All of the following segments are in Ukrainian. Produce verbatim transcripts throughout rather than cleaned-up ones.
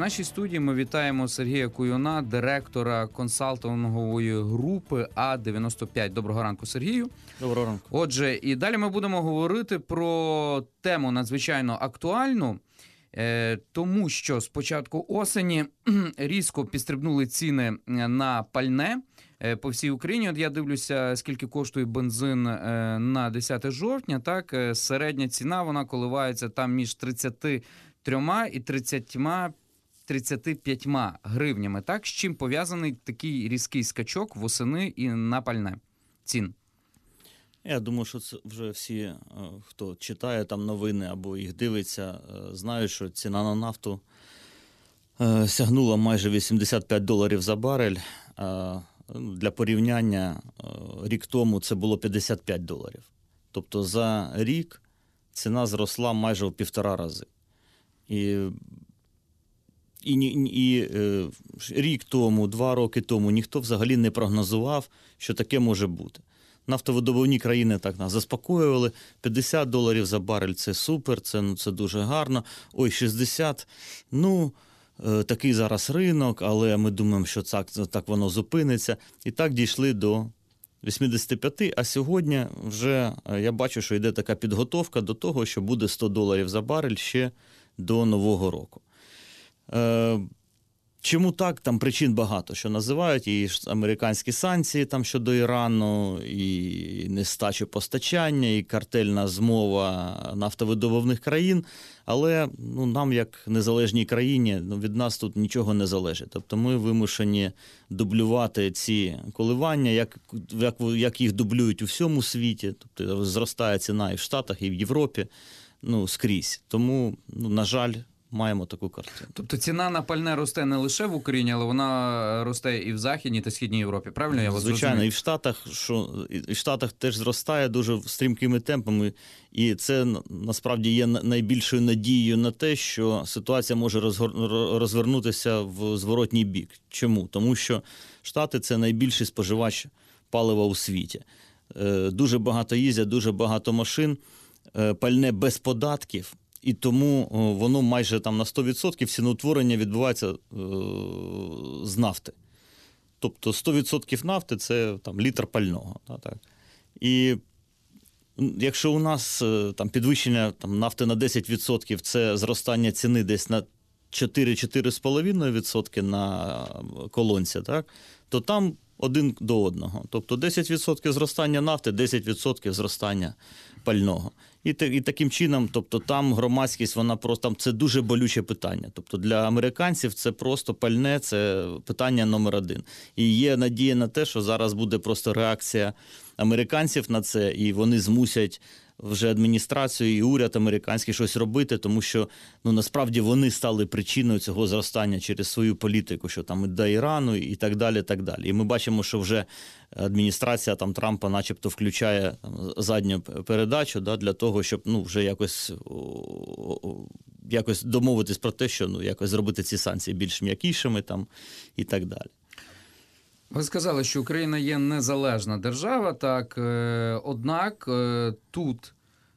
нашій студії ми вітаємо Сергія Куюна, директора консалтингової групи А дев'яносто п'ять. Доброго ранку, Сергію. Доброго ранку. Отже, і далі ми будемо говорити про тему надзвичайно актуальну, тому що з початку осені різко підстрибнули ціни на пальне по всій Україні. От я дивлюся, скільки коштує бензин на десяте жовтня. Так, середня ціна, вона коливається там між тридцятьма трьома і тридцятьма тридцятьма п'ятьма гривнями. Так, з чим пов'язаний такий різкий скачок восени і на пальне цін? Я думаю, що це вже всі, хто читає там новини або їх дивиться, знають, що ціна на нафту сягнула майже вісімдесят п'ять доларів за барель. Для порівняння, рік тому це було п'ятдесят п'ять доларів. Тобто за рік ціна зросла майже в півтора рази. І, і, і, і рік тому, два роки тому ніхто взагалі не прогнозував, що таке може бути. Нафтовидобувні країни так нас заспокоювали. п'ятдесят доларів за барель – це супер, це, ну, це дуже гарно. Ой, шістдесят, ну, е, такий зараз ринок, але ми думаємо, що так, так воно зупиниться. І так дійшли до вісімдесят п'ять, а сьогодні вже я бачу, що йде така підготовка до того, що буде сто доларів за барель ще до Нового року. Е, Чому так? Там причин багато, що називають, і американські санкції там щодо Ірану, і нестача постачання, і картельна змова нафтовидобувних країн, але ну, нам, як незалежній країні, ну, від нас тут нічого не залежить. Тобто ми вимушені дублювати ці коливання, як, як, як їх дублюють у всьому світі, тобто зростає ціна і в Штатах, і в Європі, ну, скрізь. Тому, ну, на жаль, маємо таку картину. Тобто ціна на пальне росте не лише в Україні, але вона росте і в Західній та Східній Європі, правильно я вас розумію? Звичайно, і в Штатах, що, і в Штатах теж зростає дуже стрімкими темпами, і це насправді є найбільшою надією на те, що ситуація може розвернутися в зворотній бік. Чому? Тому що Штати – це найбільший споживач палива у світі. Дуже багато їздять, дуже багато машин, пальне без податків. І тому воно майже там на сто відсотків ціноутворення відбувається е, з нафти. Тобто сто відсотків нафти – це там, літр пального. Та, так. І якщо у нас там, підвищення там, нафти на десять відсотків – це зростання ціни десь на чотири-чотири з половиною відсотки на колонці, так, то там один до одного. Тобто десять відсотків зростання нафти, десять відсотків зростання пального. І, і таким чином, тобто там громадськість, вона просто, там це дуже болюче питання. Тобто для американців це просто пальне, це питання номер один. І є надія на те, що зараз буде просто реакція американців на це, і вони змусять вже адміністрацію і уряд американський щось робити, тому що ну, насправді вони стали причиною цього зростання через свою політику, що там і до Ірану і так далі, так далі. І ми бачимо, що вже адміністрація там Трампа начебто включає там, задню передачу, да, для того, щоб ну, вже якось, якось домовитись про те, що ну, якось зробити ці санкції більш м'якішими там, і так далі. Ви сказали, що Україна є незалежна держава, так, однак тут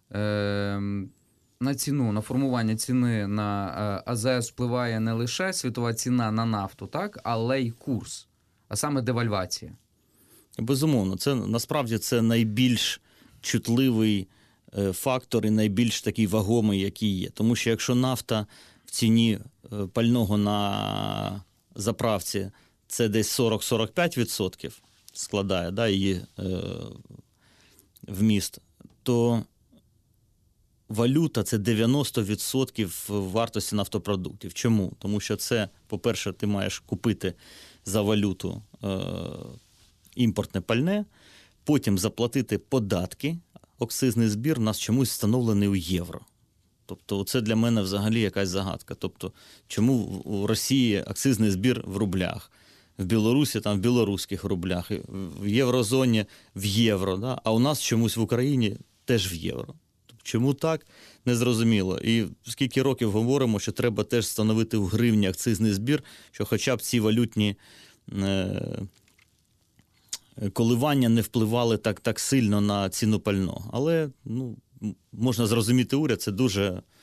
на ціну, на формування ціни на АЗС впливає не лише світова ціна на нафту, так, але й курс, а саме девальвація. Безумовно, це насправді це найбільш чутливий фактор і найбільш такий вагомий, який є. Тому що якщо нафта в ціні пального на заправці це десь сорок-сорок п'ять відсотків складає, да, її е, вміст, то валюта – це дев'яносто відсотків вартості нафтопродуктів. Чому? Тому що це, по-перше, ти маєш купити за валюту е, імпортне пальне, потім заплатити податки. Акцизний збір у нас чомусь встановлений у євро. Тобто це для мене взагалі якась загадка. Тобто чому в Росії акцизний збір в рублях, в Білорусі там в білоруських рублях, в єврозоні в євро, да? А у нас чомусь в Україні теж в євро. Тобто, чому так? Незрозуміло. І скільки років говоримо, що треба теж встановити в гривні акцизний збір, що хоча б ці валютні е- коливання не впливали так, так сильно на ціну пального. Але ну, можна зрозуміти уряд, це дуже,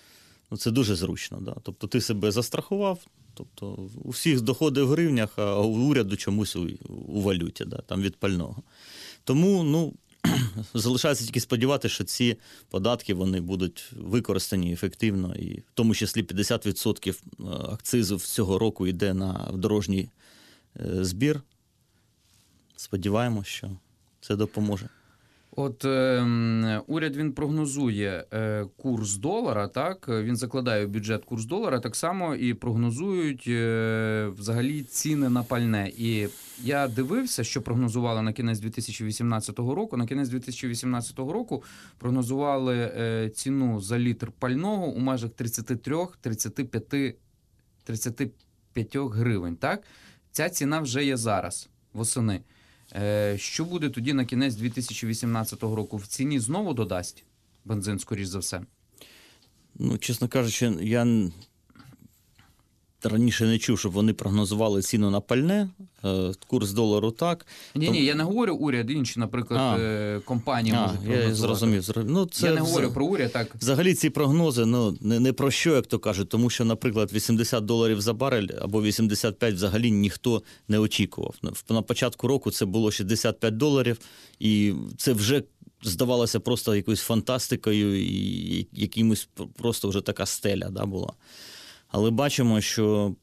Ну, це дуже зручно. Да? Тобто ти себе застрахував, тобто у всіх доходи в гривнях, а у уряду чомусь у, у валюті, да? Там від пального. Тому, ну, залишається тільки сподіватися, що ці податки вони будуть використані ефективно, і в тому числі п'ятдесят відсотків акцизу цього року йде на дорожній збір. Сподіваємось, що це допоможе. От е, уряд він прогнозує е, курс долара, так він закладає в бюджет курс долара, так само і прогнозують е, взагалі ціни на пальне. І я дивився, що прогнозували на кінець дві тисячі вісімнадцятого року. На кінець дві тисячі вісімнадцятого року прогнозували е, ціну за літр пального у межах тридцять три - тридцять п'ять гривень. Так, ця ціна вже є зараз восени. Що буде тоді на кінець дві тисячі вісімнадцятого року? В ціні знову додасть бензин, скоріш за все? Ну, чесно кажучи, я раніше не чув, щоб вони прогнозували ціну на пальне, курс долару так. Ні, Том... ні, я не говорю уряд, інші, наприклад, а, компанії а, можуть прогнозувати. Я зрозумів. Ну, це я не говорю вз... про уряд, так. Взагалі ці прогнози, ну, не, не про що, як то кажуть, тому що, наприклад, вісімдесят доларів за барель або вісімдесят п'ять взагалі ніхто не очікував. На початку року це було шістдесят п'ять доларів, і це вже здавалося просто якоюсь фантастикою і якимось просто вже така стеля, да, була. Але бачимо, що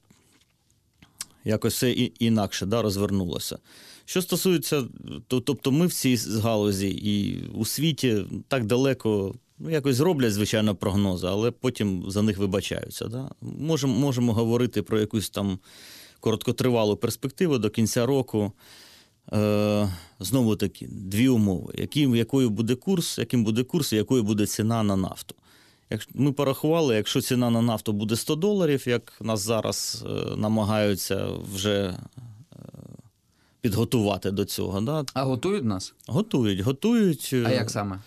якось все інакше, да, розвернулося. Що стосується, то, тобто ми в цій галузі і у світі так далеко, ну, якось роблять, звичайно, прогнози, але потім за них вибачаються. Да? Можемо, можемо говорити про якусь там короткотривалу перспективу до кінця року. Е, знову таки, дві умови. Яким, якою буде курс, яким буде курс і якою буде ціна на нафту. Як ми порахували, якщо ціна на нафту буде сто доларів, як нас зараз е, намагаються вже е, підготувати до цього. Да? А готують нас? Готують, готують. А як саме?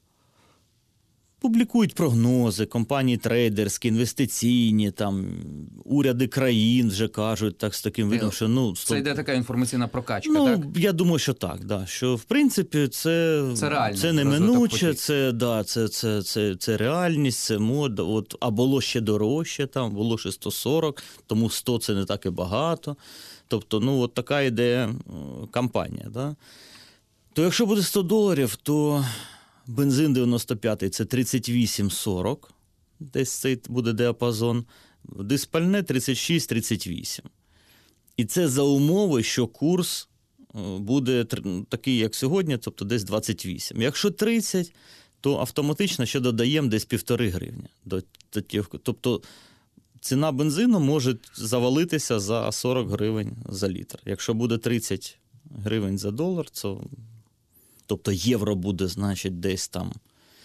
Публікують прогнози, компанії трейдерські, інвестиційні, там, уряди країн вже кажуть так, з таким видом, що... ну Це йде така інформаційна прокачка, ну, так? Я думаю, що так, да, що в принципі це, це, реально, це неминуче, це, да, це, це, це, це реальність, це мода. От, а було ще дорожче, там, було ще сто сорок, тому сто це не так і багато. Тобто, ну, от така йде кампанія. Да? То якщо буде сто доларів, то... бензин дев'яносто п'ятий – це тридцять вісім сорок, десь цей буде діапазон, диспальне тридцять шість тридцять вісім. І це за умови, що курс буде такий, як сьогодні, тобто десь двадцять вісім. Якщо тридцять, то автоматично ще додаємо десь півтори гривні. Тобто ціна бензину може завалитися за сорок гривень за літр. Якщо буде тридцять гривень за долар, то... Тобто євро буде, значить, десь там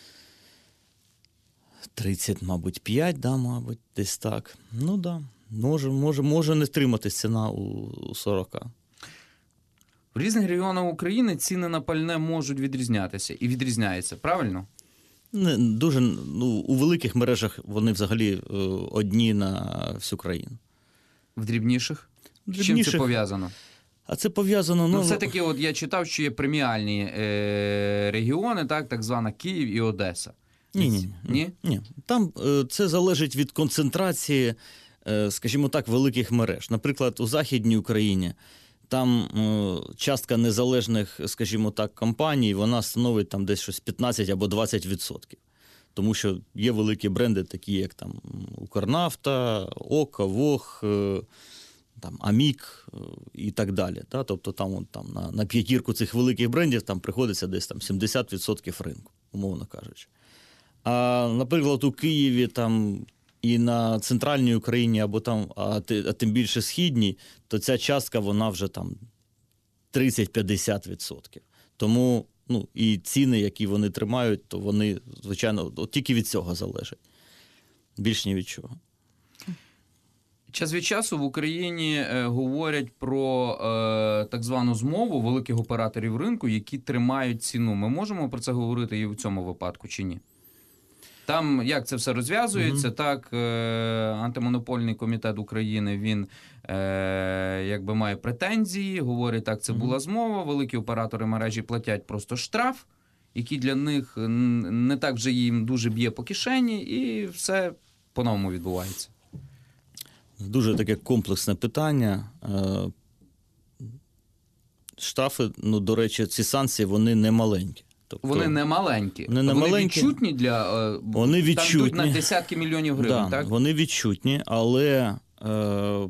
тридцять, мабуть, п'ять, да, мабуть, десь так. Ну, да, може, може, може не стриматись ціна у сорока. В різних регіонах України ціни на пальне можуть відрізнятися. І відрізняються, правильно? Не, дуже, ну, у великих мережах вони взагалі одні на всю країну. В дрібніших? Дрібніших... З чим це пов'язано? А це пов'язано... Ну, ну, все-таки от я читав, що є преміальні е, регіони, так, так звана Київ і Одеса. Ні, ні, ні. Ні. Там е, це залежить від концентрації, е, скажімо так, великих мереж. Наприклад, у Західній Україні там е, частка незалежних, скажімо так, компаній, вона становить там десь щось п'ятнадцять або двадцять відсотків. Тому що є великі бренди, такі як там Укрнафта, Око, Вог, е, там Амік і так далі. Та? Тобто там, от, там на, на п'ятірку цих великих брендів там приходиться десь там сімдесят відсотків ринку, умовно кажучи. А, наприклад, у Києві там і на центральній Україні, або там, а, а тим більше східній, то ця частка, вона вже там тридцять-п'ятдесят відсотків. Тому, ну, і ціни, які вони тримають, то вони, звичайно, от тільки від цього залежать. Більш ні від чого. Час від часу в Україні е, говорять про е, так звану змову великих операторів ринку, які тримають ціну. Ми можемо про це говорити і в цьому випадку, чи ні? Там, як це все розв'язується, mm-hmm. так, е, антимонопольний комітет України, він е, якби має претензії, говорить, так, це mm-hmm. була змова, великі оператори мережі платять просто штраф, який для них не так вже їм дуже б'є по кишені, і все по-новому відбувається? Дуже таке комплексне питання. Е, Штрафи, ну, до речі, ці санкції, вони не маленькі. Тобто, Вони не маленькі. Вони не вони маленькі. відчутні для... е, Вони Там відчутні. йдуть на десятки мільйонів гривень, Да, так? вони відчутні, але е,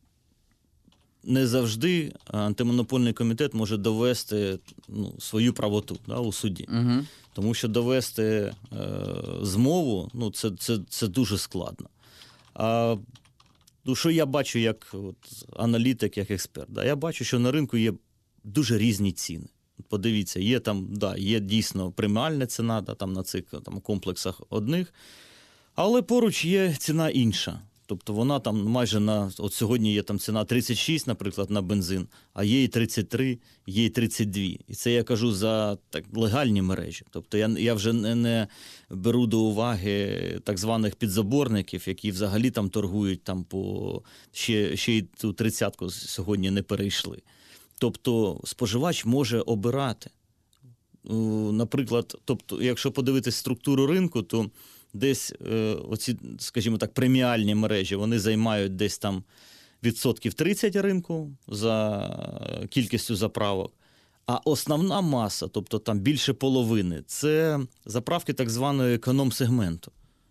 не завжди антимонопольний комітет може довести ну, свою правоту, да, у суді. Угу. Тому що довести е, змову, ну, це, це, це дуже складно. А ну, що я бачу як от, аналітик, як експерт? Да? Я бачу, що на ринку є дуже різні ціни. Подивіться, є там, да, є дійсно преміальна ціна, да, там на цих там, комплексах одних, але поруч є ціна інша. Тобто вона там майже на, от сьогодні є там ціна тридцять шість, наприклад, на бензин, а є і тридцять три, є і тридцять два. І це я кажу за так, легальні мережі. Тобто я, я вже не, не беру до уваги так званих підзаборників, які взагалі там торгують там по, ще, ще й ту тридцятку сьогодні не перейшли. Тобто споживач може обирати. Наприклад, тобто, якщо подивитись структуру ринку, то десь е, оці, скажімо так, преміальні мережі, вони займають десь там відсотків тридцять ринку за кількістю заправок. А основна маса, тобто там більше половини, це заправки так званого економ-сегменту.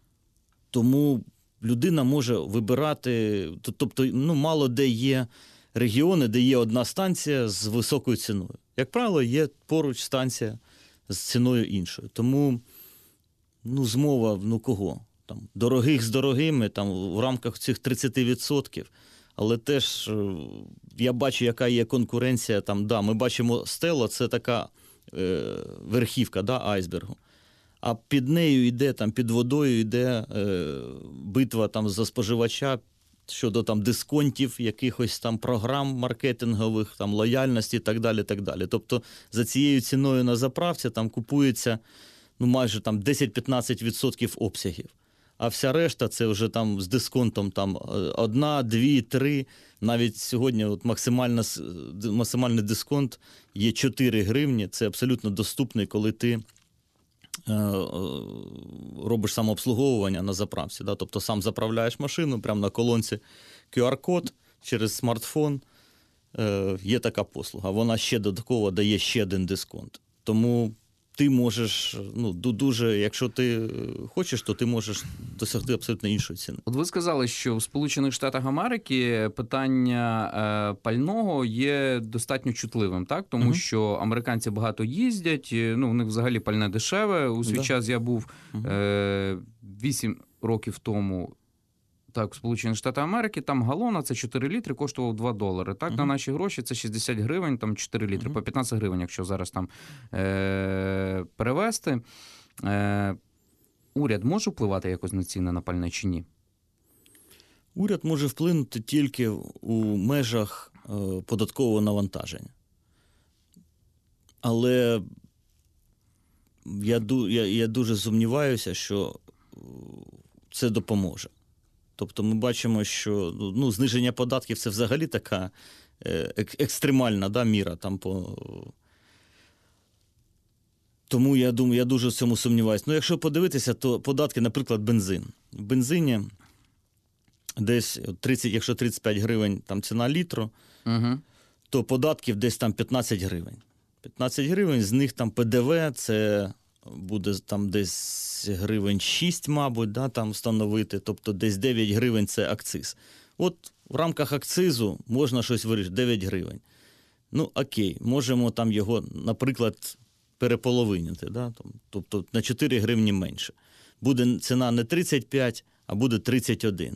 Тому людина може вибирати, тобто, ну, мало де є регіони, де є одна станція з високою ціною. Як правило, є поруч станція з ціною іншою. Тому, ну, змова, ну, кого? Там, дорогих з дорогими, там, в рамках цих тридцять відсотків. Але теж я бачу, яка є конкуренція. Там, да, ми бачимо Стелла, це така е, верхівка, да, айсбергу. А під нею йде, там, під водою йде е, битва там, за споживача щодо там, дисконтів, якихось там програм маркетингових, там, лояльності і так далі, так далі. Тобто за цією ціною на заправці там, купується ну, майже там, десять-п'ятнадцять відсотків обсягів. А вся решта це вже там з дисконтом там одна, дві, три. Навіть сьогодні от максимальна, максимальний дисконт є чотири гривні. Це абсолютно доступний, коли ти е, робиш самообслуговування на заправці. Да? Тобто сам заправляєш машину, прямо на колонці ку ар-код через смартфон. Е, є така послуга. Вона ще додатково дає ще один дисконт. Тому ти можеш, ну, дуже, якщо ти хочеш, то ти можеш досягти абсолютно іншої ціни. От ви сказали, що в Сполучених Штатах Америки питання е, пального є достатньо чутливим, так? Тому uh-huh. що американці багато їздять, ну, у них взагалі пальне дешеве. У свій да. час я був е, вісім років тому так, в Сполучених Штатах Америки, там галона, це чотири літри, коштував два долари. Так, uh-huh. на наші гроші це шістдесят гривень, там чотири літри, uh-huh. по п'ятнадцять гривень, якщо зараз там е- перевести. Е- уряд може впливати якось на ціни на пальне чи ні? Уряд може вплинути тільки у межах е- податкового навантаження. Але я, я, я дуже сумніваюся, що це допоможе. Тобто ми бачимо, що ну, зниження податків – це взагалі така ек- екстремальна да, міра. Там по... Тому я думаю, я дуже в цьому сумніваюся. Ну, якщо подивитися, то податки, наприклад, бензин. В бензині десь тридцять, якщо тридцять п'ять гривень там ціна літру, угу. то податків десь там п'ятнадцять гривень. п'ятнадцять гривень, з них там пе де ве – це буде там десь гривень шість, мабуть, да, там встановити, тобто десь дев'ять гривень – це акциз. От в рамках акцизу можна щось вирішити, дев'ять гривень. Ну, окей, можемо там його, наприклад, переполовинити, да, тобто на чотири гривні менше. Буде ціна не тридцять п'ять, а буде тридцять один.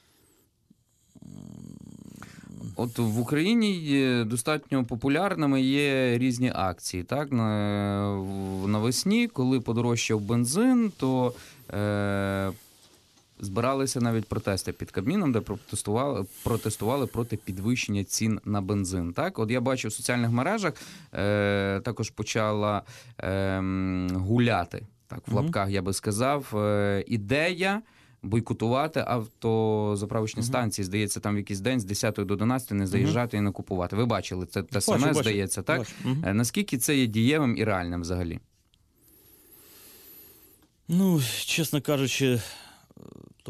От в Україні достатньо популярними є різні акції. Так? Навесні, коли подорожчав бензин, то е, збиралися навіть протести під Кабміном, де протестували, протестували проти підвищення цін на бензин. Так? От я бачу в соціальних мережах е, також почала е, гуляти, так, в лапках я би сказав, е, ідея бойкотувати автозаправочні uh-huh. станції, здається, там в якийсь день з десятої до одинадцятої не заїжджати uh-huh. і не купувати. Ви бачили, це те саме, здається, так? Uh-huh. Наскільки це є дієвим і реальним взагалі? Ну, чесно кажучи,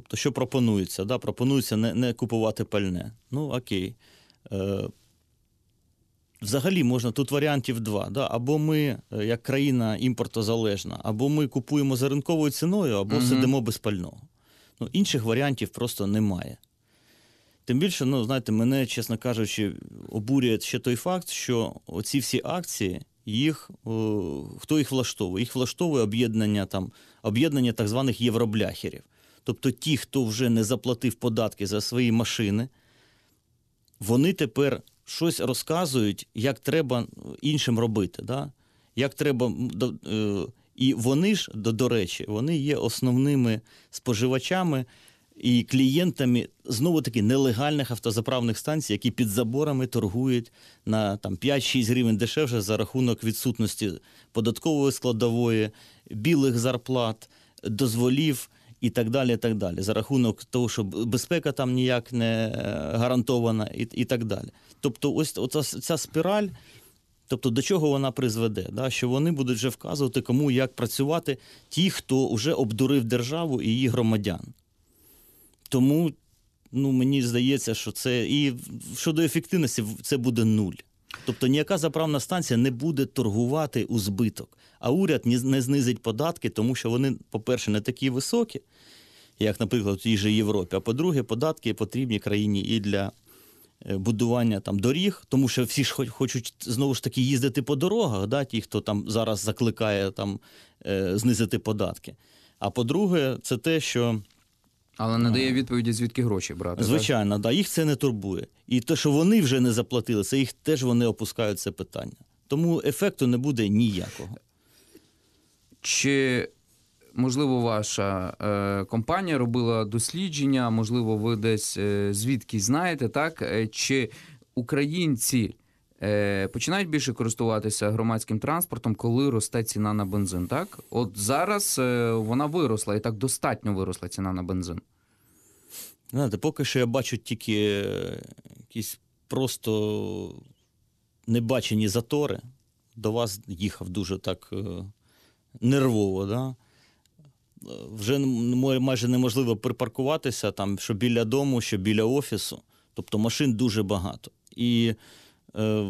Тобто, що пропонується? Да? Пропонується не, не купувати пальне. Ну, окей. Е, Взагалі можна, тут варіантів два. Да? Або ми, як країна імпортозалежна, або ми купуємо за ринковою ціною, або Мгм. сидимо без пального. Ну, інших варіантів просто немає. Тим більше, ну, знаєте, мене, чесно кажучи, обурює ще той факт, що оці всі акції, їх, о, хто їх влаштовує? Їх влаштовує об'єднання, там, об'єднання так званих євробляхерів. Тобто ті, хто вже не заплатив податки за свої машини, вони тепер щось розказують, як треба іншим робити. Да? Як треба, е, і вони ж, до, до речі, вони є основними споживачами і клієнтами, знову-таки, нелегальних автозаправних станцій, які під заборами торгують на там, п'ять-шість гривень дешевше за рахунок відсутності податкової складової, білих зарплат, дозволів і так далі, і так далі. За рахунок того, що безпека там ніяк не гарантована і, і так далі. Тобто ось оця, ця спіраль, тобто до чого вона призведе? Да? Що вони будуть вже вказувати, кому як працювати ті, хто вже обдурив державу і її громадян. Тому, ну, мені здається, що це... І щодо ефективності, це буде нуль. Тобто ніяка заправна станція не буде торгувати у збиток. А уряд не знизить податки, тому що вони, по-перше, не такі високі, як, наприклад, в тій же Європі. А по-друге, податки потрібні країні і для будування там доріг, тому що всі ж хочуть, знову ж таки, їздити по дорогах, да, ті, хто там зараз закликає там, е, знизити податки. А по-друге, це те, що... Але не дає відповіді, звідки гроші брати. Звичайно, так, да, їх це не турбує. І те, що вони вже не заплатили, це їх теж вони опускають це питання. Тому ефекту не буде ніякого. Чи, можливо, ваша е, компанія робила дослідження, можливо, ви десь е, звідки знаєте, так? Е, чи українці е, починають більше користуватися громадським транспортом, коли росте ціна на бензин, так? От зараз е, вона виросла, і так достатньо виросла ціна на бензин. Знаєте, поки що я бачу тільки якісь просто небачені затори. До вас їхав дуже так нервово, да? Вже майже неможливо припаркуватися, там, що біля дому, що біля офісу. Тобто машин дуже багато. І, е,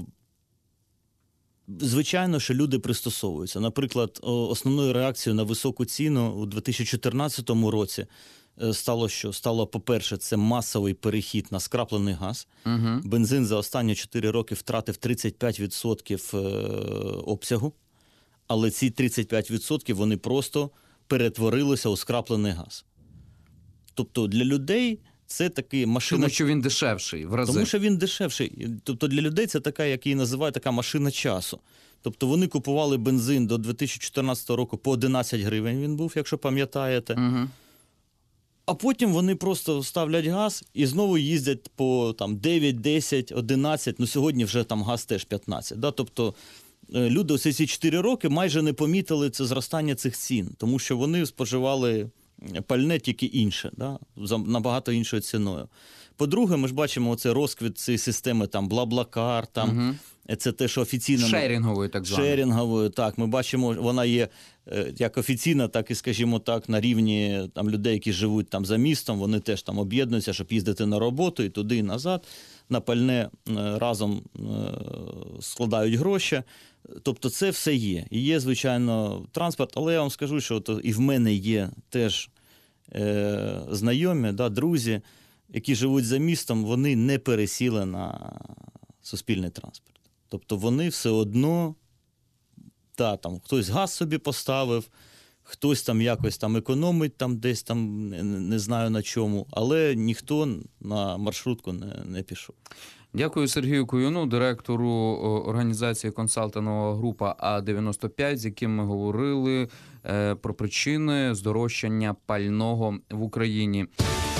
звичайно, що люди пристосовуються. Наприклад, основною реакцією на високу ціну у дві тисячі чотирнадцятому році стало що? Стало, по-перше, це масовий перехід на скраплений газ. Угу. Бензин за останні чотири роки втратив тридцять п'ять відсотків обсягу, але ці тридцять п'ять відсотків вони просто перетворилися у скраплений газ. Тобто для людей це такий машина... Тому що він дешевший в рази. Тому що він дешевший. Тобто для людей це така, як її називають, така машина часу. Тобто вони купували бензин до дві тисячі чотирнадцятого року по одинадцять гривень він був, якщо пам'ятаєте. Угу. А потім вони просто ставлять газ і знову їздять по там, дев'ять, десять, одинадцять, ну сьогодні вже там газ теж п'ятнадцять. Да? Тобто люди ось ці чотири роки майже не помітили це зростання цих цін, тому що вони споживали пальне тільки інше, да? За набагато іншою ціною. По-друге, ми ж бачимо оце розквіт цієї системи там Блаблакар, там, угу. Це те, що офіційно... Шерінговою, так звано. Шерінговою, так. Ми бачимо, вона є як офіційна, так і, скажімо так, на рівні там, людей, які живуть там за містом, вони теж там об'єднуються, щоб їздити на роботу і туди, і назад. На пальне разом складають гроші. Тобто це все є. І є, звичайно, транспорт, але я вам скажу, що от і в мене є теж е, знайомі, да, друзі, які живуть за містом, вони не пересіли на суспільний транспорт. Тобто вони все одно, та, там, хтось газ собі поставив, хтось там якось там економить там десь там, не, не знаю на чому, але ніхто на маршрутку не, не пішов. Дякую Сергію Куюну, директору організації консалтингова група А дев'яносто п'ять, з яким ми говорили про причини здорожчання пального в Україні.